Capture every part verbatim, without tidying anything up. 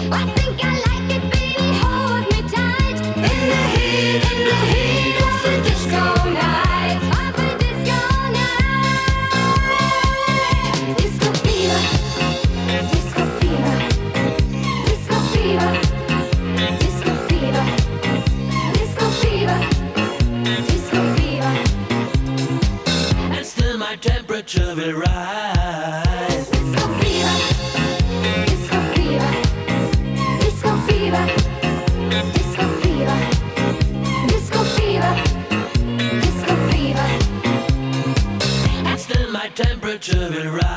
I think I like it, baby, hold me tight. In the heat, in the heat of a disco night, of a disco night. Disco fever, disco fever, disco fever, disco fever, disco fever, disco fever. And still my temperature will rise. Disco fever, disco fever, disco fever, disco fever, disco fever, disco fever. And still my temperature will rise.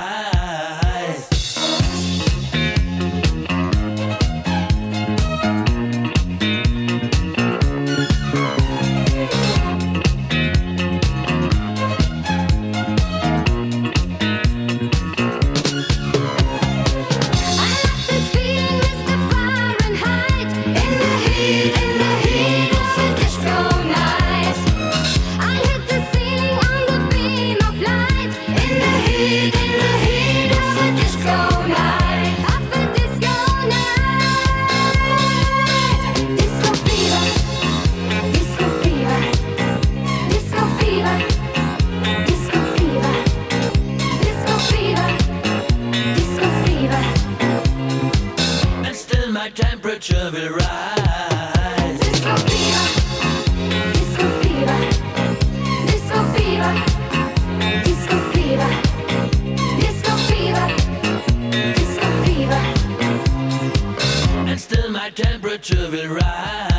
I like this feeling, Mister Fahrenheit. In the heat, in the heat of a disco night, I hit the ceiling on the beam of light. In the heat, in the heat of a disco night, of a disco night. Disco fever, disco fever, disco fever, disco fever, disco fever, disco fever. And still my temperature will rise. Disco fever, disco fever, disco fever, disco fever, disco fever, disco fever. And still my temperature will rise.